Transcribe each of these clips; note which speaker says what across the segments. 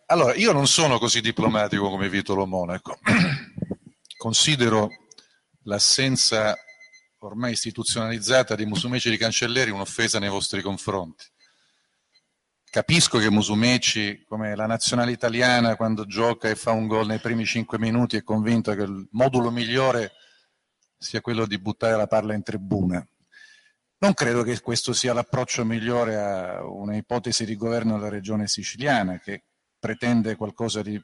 Speaker 1: Allora, io non sono così diplomatico come Vitolo Monaco. Considero l'assenza ormai istituzionalizzata di Musumeci e di Cancelleri un'offesa nei vostri confronti. Capisco che Musumeci, come la nazionale italiana, quando gioca e fa un gol nei primi 5 minuti, è convinto che il modulo migliore sia quello di buttare la palla in tribuna. Non credo che questo sia l'approccio migliore a una ipotesi di governo della regione siciliana, che pretende qualcosa di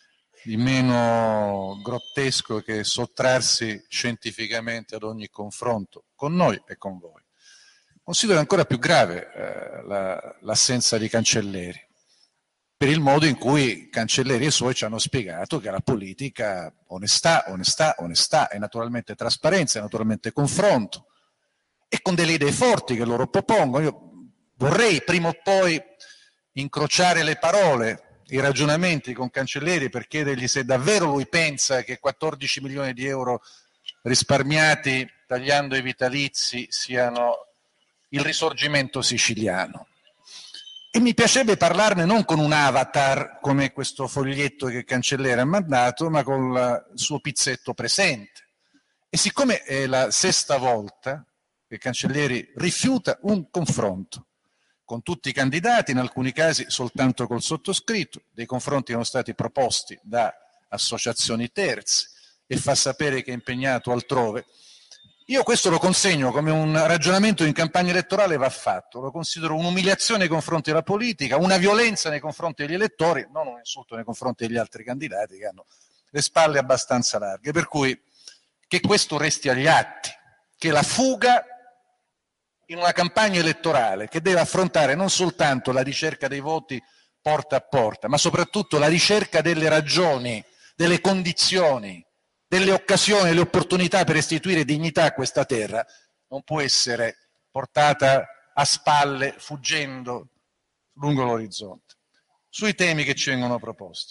Speaker 1: meno grottesco che sottrarsi scientificamente ad ogni confronto con noi e con voi. Considero ancora più grave l'assenza di Cancelleri, per il modo in cui Cancelleri e i suoi ci hanno spiegato che la politica onestà e naturalmente trasparenza, e naturalmente confronto, e con delle idee forti che loro propongono. Io vorrei prima o poi incrociare le parole, i ragionamenti con Cancelleri per chiedergli se davvero lui pensa che 14 milioni di euro risparmiati tagliando i vitalizi siano il risorgimento siciliano. E mi piacerebbe parlarne non con un avatar come questo foglietto che Cancelleri ha mandato, ma con il suo pizzetto presente. E siccome è la sesta volta che Cancelleri rifiuta un confronto con tutti i candidati, in alcuni casi soltanto col sottoscritto, dei confronti erano stati proposti da associazioni terze e fa sapere che è impegnato altrove, io questo lo consegno come un ragionamento in campagna elettorale va fatto, lo considero un'umiliazione nei confronti della politica, una violenza nei confronti degli elettori, non un insulto nei confronti degli altri candidati che hanno le spalle abbastanza larghe, per cui che questo resti agli atti, che la fuga in una campagna elettorale che deve affrontare non soltanto la ricerca dei voti porta a porta, ma soprattutto la ricerca delle ragioni, delle condizioni, delle occasioni, delle opportunità per restituire dignità a questa terra, non può essere portata a spalle fuggendo lungo l'orizzonte. Sui temi che ci vengono proposti.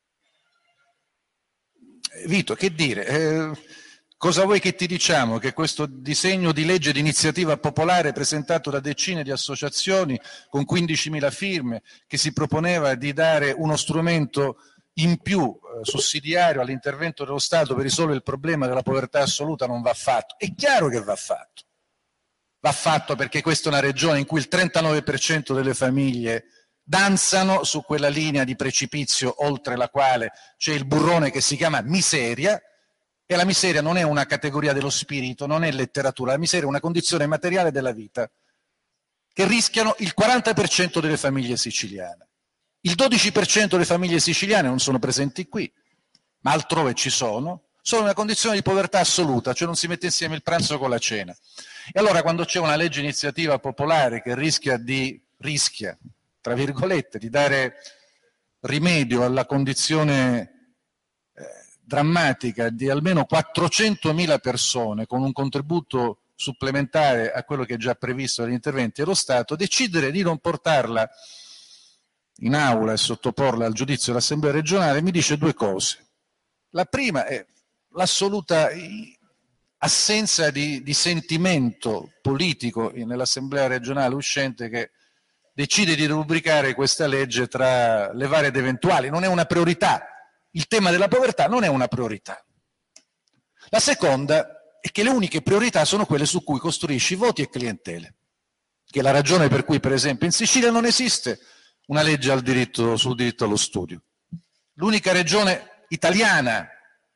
Speaker 1: Vito, che dire? Cosa vuoi che ti diciamo? Che questo disegno di legge di iniziativa popolare presentato da decine di associazioni con 15.000 firme, che si proponeva di dare uno strumento in più sussidiario all'intervento dello Stato per risolvere il problema della povertà assoluta, non va fatto. È chiaro che va fatto. Va fatto perché questa è una regione in cui il 39% delle famiglie danzano su quella linea di precipizio oltre la quale c'è il burrone che si chiama miseria, e la miseria non è una categoria dello spirito, non è letteratura, la miseria è una condizione materiale della vita che rischiano il 40% delle famiglie siciliane. Il 12% delle famiglie siciliane non sono presenti qui, ma altrove ci sono in una condizione di povertà assoluta, cioè non si mette insieme il pranzo con la cena. E allora quando c'è una legge iniziativa popolare che rischia, tra virgolette, di dare rimedio alla condizione drammatica di almeno 400.000 persone con un contributo supplementare a quello che è già previsto dagli interventi dello Stato, decidere di non portarla in aula e sottoporla al giudizio dell'Assemblea regionale mi dice due cose. La prima è l'assoluta assenza di sentimento politico nell'Assemblea regionale uscente, che decide di rubricare questa legge tra le varie ed eventuali. Non è una priorità. Il tema della povertà non è una priorità. La seconda è che le uniche priorità sono quelle su cui costruisci voti e clientele, che è la ragione per cui per esempio in Sicilia non esiste una legge sul diritto allo studio. L'unica regione italiana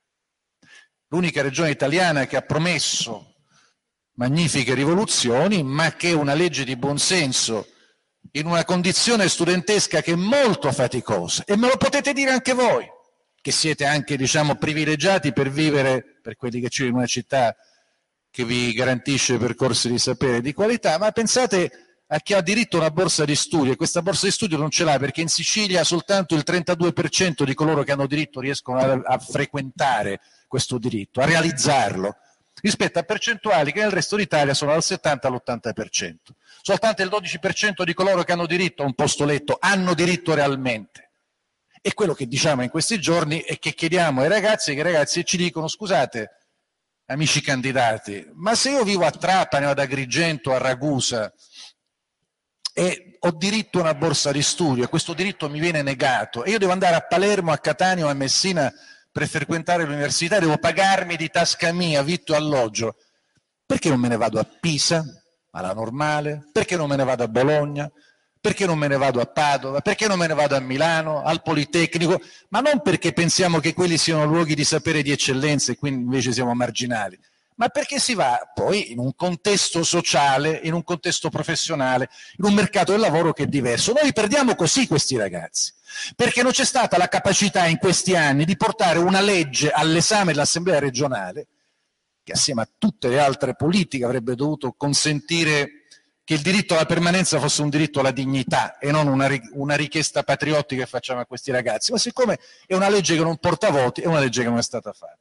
Speaker 1: che ha promesso magnifiche rivoluzioni, ma che una legge di buonsenso in una condizione studentesca che è molto faticosa, e me lo potete dire anche voi, che siete anche, diciamo, privilegiati per vivere, per quelli che ci vivono in una città che vi garantisce percorsi di sapere di qualità, ma pensate a chi ha diritto a una borsa di studio, e questa borsa di studio non ce l'ha perché in Sicilia soltanto il 32% di coloro che hanno diritto riescono a frequentare questo diritto, a realizzarlo, rispetto a percentuali che nel resto d'Italia sono dal 70 all'80%. Soltanto il 12% di coloro che hanno diritto a un posto letto hanno diritto realmente. E quello che diciamo in questi giorni è che chiediamo ai ragazzi, che i ragazzi ci dicono: scusate, amici candidati, ma se io vivo a Trapani o ad Agrigento, a Ragusa, e ho diritto a una borsa di studio e questo diritto mi viene negato e io devo andare a Palermo, a Catania o a Messina per frequentare l'università, devo pagarmi di tasca mia vitto e alloggio, perché non me ne vado a Pisa, alla Normale? Perché non me ne vado a Bologna? Perché non me ne vado a Padova? Perché non me ne vado a Milano, al Politecnico? Ma non perché pensiamo che quelli siano luoghi di sapere di eccellenza e quindi invece siamo marginali, ma perché si va poi in un contesto sociale, in un contesto professionale, in un mercato del lavoro che è diverso. Noi perdiamo così questi ragazzi, perché non c'è stata la capacità in questi anni di portare una legge all'esame dell'Assemblea regionale, che assieme a tutte le altre politiche avrebbe dovuto consentire che il diritto alla permanenza fosse un diritto alla dignità e non una richiesta patriottica che facciamo a questi ragazzi. Ma siccome è una legge che non porta voti, è una legge che non è stata fatta.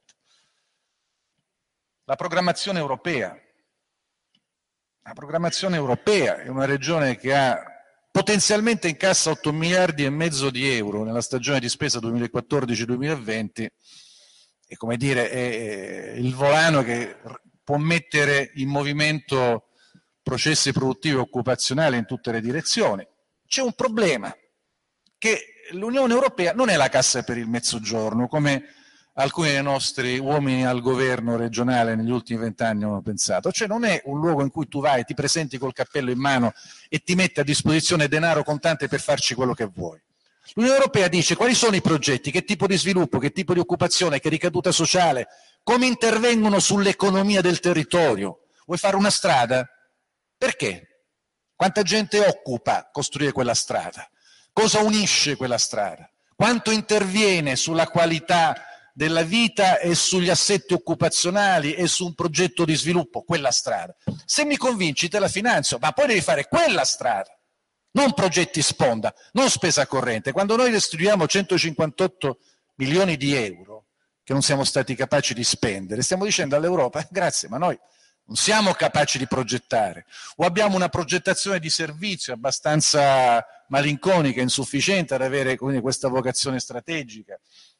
Speaker 1: La programmazione europea. La programmazione europea è una regione che ha potenzialmente in cassa 8 miliardi e mezzo di euro nella stagione di spesa 2014-2020 e come dire è il volano che può mettere in movimento processi produttivi e occupazionali in tutte le direzioni. C'è un problema, che l'Unione Europea non è la cassa per il Mezzogiorno, come alcuni dei nostri uomini al governo regionale negli ultimi 20 anni hanno pensato, cioè non è un luogo in cui tu vai, ti presenti col cappello in mano e ti metti a disposizione denaro contante per farci quello che vuoi. L'Unione Europea dice quali sono i progetti, che tipo di sviluppo, che tipo di occupazione, che ricaduta sociale, come intervengono sull'economia del territorio. Vuoi fare una strada? Perché? Quanta gente occupa costruire quella strada? Cosa unisce quella strada? Quanto interviene sulla qualità della vita e sugli assetti occupazionali e su un progetto di sviluppo quella strada? Se mi convinci te la finanzio, ma poi devi fare quella strada, non progetti sponda, non spesa corrente. Quando noi distribuiamo 158 milioni di euro che non siamo stati capaci di spendere, stiamo dicendo all'Europa grazie, ma noi non siamo capaci di progettare, o abbiamo una progettazione di servizio abbastanza malinconica, insufficiente ad avere quindi questa vocazione strategica.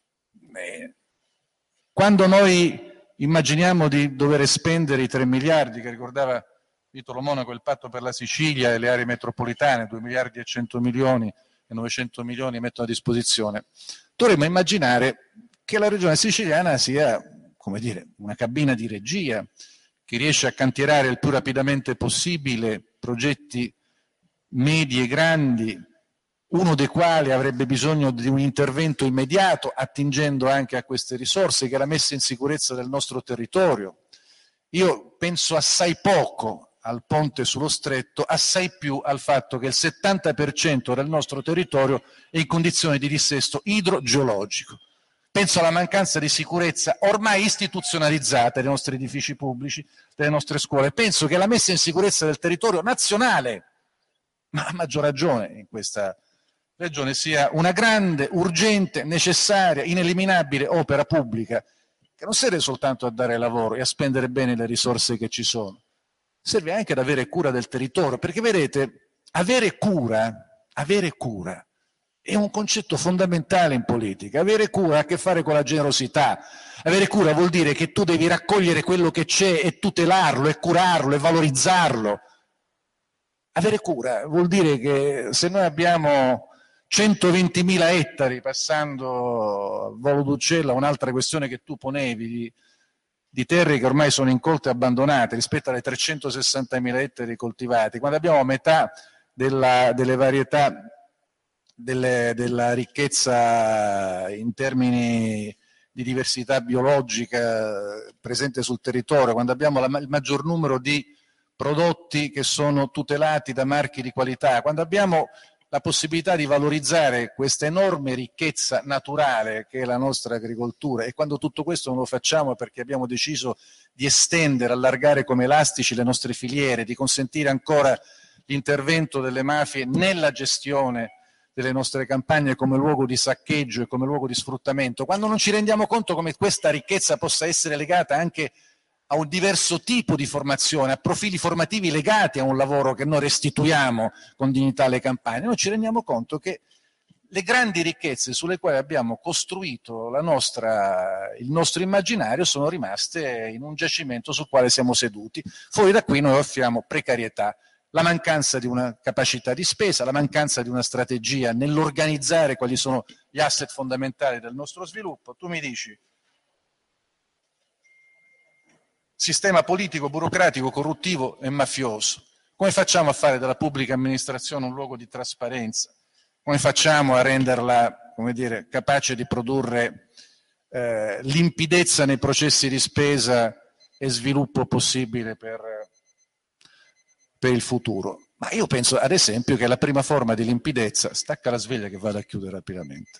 Speaker 1: Quando noi immaginiamo di dover spendere i 3 miliardi che ricordava Vittorio Monaco, il patto per la Sicilia e le aree metropolitane, 2 miliardi e 100 milioni e 900 milioni mettono a disposizione, dovremmo immaginare che la regione siciliana sia, come dire, una cabina di regia che riesce a cantierare il più rapidamente possibile progetti medi e grandi, uno dei quali avrebbe bisogno di un intervento immediato, attingendo anche a queste risorse, che è la messa in sicurezza del nostro territorio. Io penso assai poco al ponte sullo stretto, assai più al fatto che il 70% del nostro territorio è in condizioni di dissesto idrogeologico. Penso alla mancanza di sicurezza ormai istituzionalizzata dei nostri edifici pubblici, delle nostre scuole. Penso che la messa in sicurezza del territorio nazionale, ma a maggior ragione in questa regione, sia una grande, urgente, necessaria, ineliminabile opera pubblica che non serve soltanto a dare lavoro e a spendere bene le risorse che ci sono, serve anche ad avere cura del territorio, perché vedete, avere cura è un concetto fondamentale in politica. Avere cura ha a che fare con la generosità. Avere cura vuol dire che tu devi raccogliere quello che c'è e tutelarlo e curarlo e valorizzarlo. Avere cura vuol dire che se noi abbiamo 120.000 ettari, passando al volo d'uccello a un'altra questione che tu ponevi, di terre che ormai sono incolte e abbandonate rispetto alle 360.000 ettari coltivati, quando abbiamo metà delle varietà della ricchezza in termini di diversità biologica presente sul territorio, quando abbiamo il maggior numero di prodotti che sono tutelati da marchi di qualità, quando abbiamo la possibilità di valorizzare questa enorme ricchezza naturale che è la nostra agricoltura, e quando tutto questo non lo facciamo perché abbiamo deciso di estendere, allargare come elastici le nostre filiere, di consentire ancora l'intervento delle mafie nella gestione delle nostre campagne come luogo di saccheggio e come luogo di sfruttamento, quando non ci rendiamo conto come questa ricchezza possa essere legata anche a un diverso tipo di formazione, a profili formativi legati a un lavoro che noi restituiamo con dignità alle campagne, noi ci rendiamo conto che le grandi ricchezze sulle quali abbiamo costruito il nostro immaginario sono rimaste in un giacimento sul quale siamo seduti. Fuori da qui noi offriamo precarietà, la mancanza di una capacità di spesa, la mancanza di una strategia nell'organizzare quali sono gli asset fondamentali del nostro sviluppo. Tu mi dici, sistema politico, burocratico, corruttivo e mafioso. Come facciamo a fare della pubblica amministrazione un luogo di trasparenza? Come facciamo a renderla, come dire, capace di produrre limpidezza nei processi di spesa e sviluppo possibile per il futuro? Ma io penso, ad esempio, che la prima forma di limpidezza, stacca la sveglia che vado a chiudere rapidamente,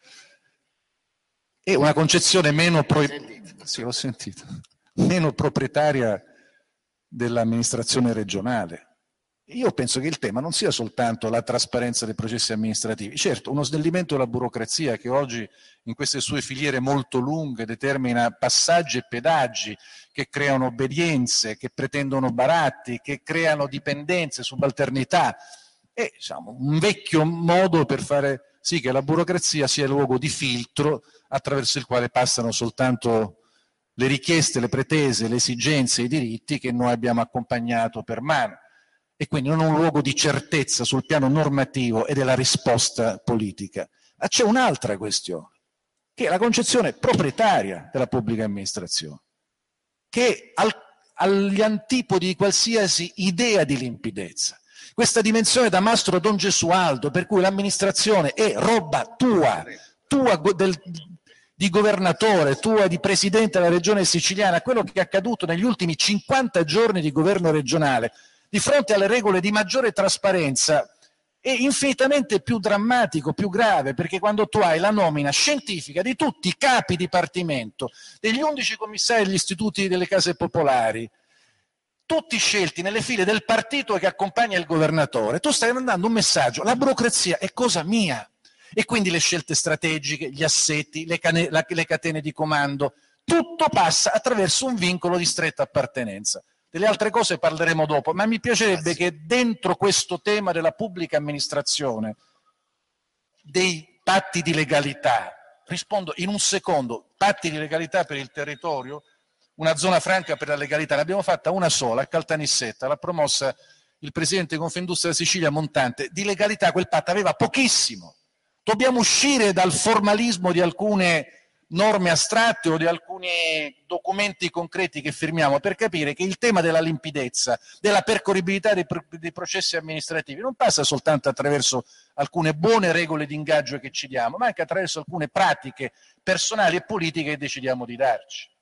Speaker 1: è una concezione meno sì, l'ho sentito, meno proprietaria dell'amministrazione regionale. Io penso che il tema non sia soltanto la trasparenza dei processi amministrativi, certo uno snellimento della burocrazia che oggi in queste sue filiere molto lunghe determina passaggi e pedaggi che creano obbedienze, che pretendono baratti, che creano dipendenze, subalternità, è diciamo, un vecchio modo per fare sì che la burocrazia sia luogo di filtro attraverso il quale passano soltanto le richieste, le pretese, le esigenze, i diritti che noi abbiamo accompagnato per mano. E quindi non un luogo di certezza sul piano normativo e della risposta politica. Ma c'è un'altra questione, che è la concezione proprietaria della pubblica amministrazione, che è agli antipodi di qualsiasi idea di limpidezza. Questa dimensione da Mastro Don Gesualdo, per cui l'amministrazione è roba tua di governatore, tua di presidente della regione siciliana, quello che è accaduto negli ultimi 50 giorni di governo regionale, di fronte alle regole di maggiore trasparenza, è infinitamente più drammatico, più grave, perché quando tu hai la nomina scientifica di tutti i capi dipartimento, degli 11 commissari degli istituti delle case popolari, tutti scelti nelle file del partito che accompagna il governatore, tu stai mandando un messaggio, la burocrazia è cosa mia, e quindi le scelte strategiche, gli assetti, le catene di comando, tutto passa attraverso un vincolo di stretta appartenenza. Delle altre cose parleremo dopo, ma mi piacerebbe che dentro questo tema della pubblica amministrazione, dei patti di legalità, rispondo in un secondo, patti di legalità per il territorio, una zona franca per la legalità, ne abbiamo fatta una sola a Caltanissetta, l'ha promossa il presidente di Confindustria Sicilia Montante, di legalità quel patto aveva pochissimo. Dobbiamo uscire dal formalismo di alcune norme astratte o di alcuni documenti concreti che firmiamo per capire che il tema della limpidezza, della percorribilità dei processi amministrativi non passa soltanto attraverso alcune buone regole di ingaggio che ci diamo, ma anche attraverso alcune pratiche personali e politiche che decidiamo di darci.